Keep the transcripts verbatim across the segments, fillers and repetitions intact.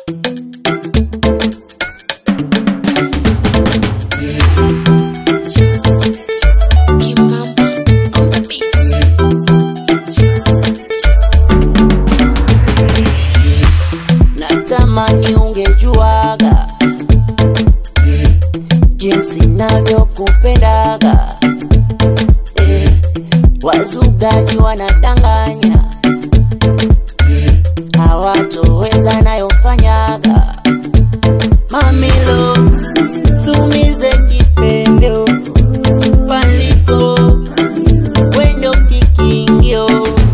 Natamani ungejuaga jinsi navyokupendaga. eh, Wazugaji wanadanganya, hawatoweza nayofanyaga. Mamilo sumize kipendo palipo wendo kikingio.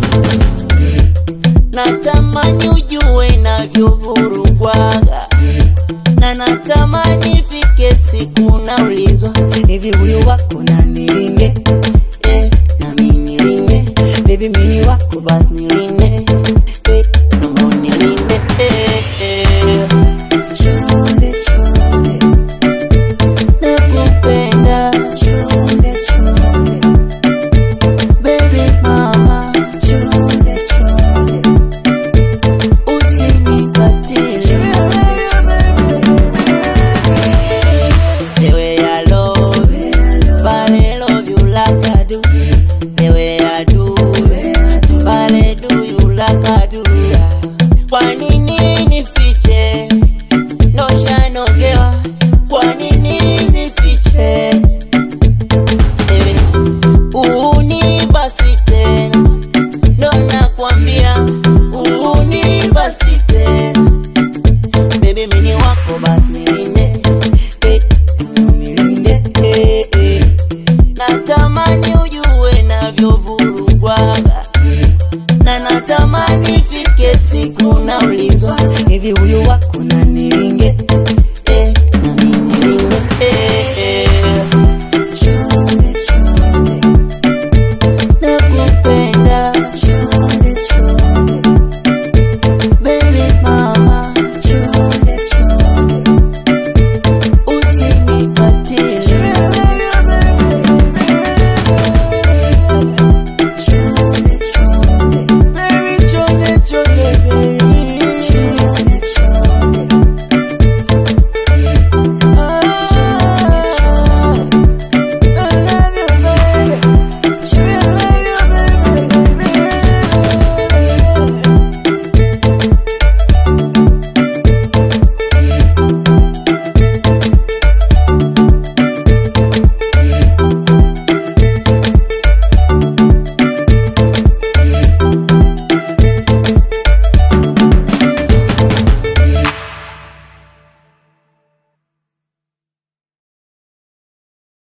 Natamani ujue navyovurugwaga, na natamani fike siku naulizwa, hivi huyu wako na nilinde? Eh, na mimi nilinde. Baby mini wako bas nilinde. Eh, naomba nilinde. Eh, eh. Chonde chonde nakupenda. Chonde chonde baby mama. Chonde chonde usinikatile. The way I love, but I love you like I do. The way I do, but I do you like I do. Kwa nini nifiche? Nosha nogewa. Kwa nini nifiche? Eh, unibasi tena, ndo nakwambia unibasi tena. Baby mini wako basi nilinde. Eh, nilinde. Eh, eh. Natamani ujue navyovurugwaga, na natamani fike siku naulizwa, hivi huyu wako na nilinge?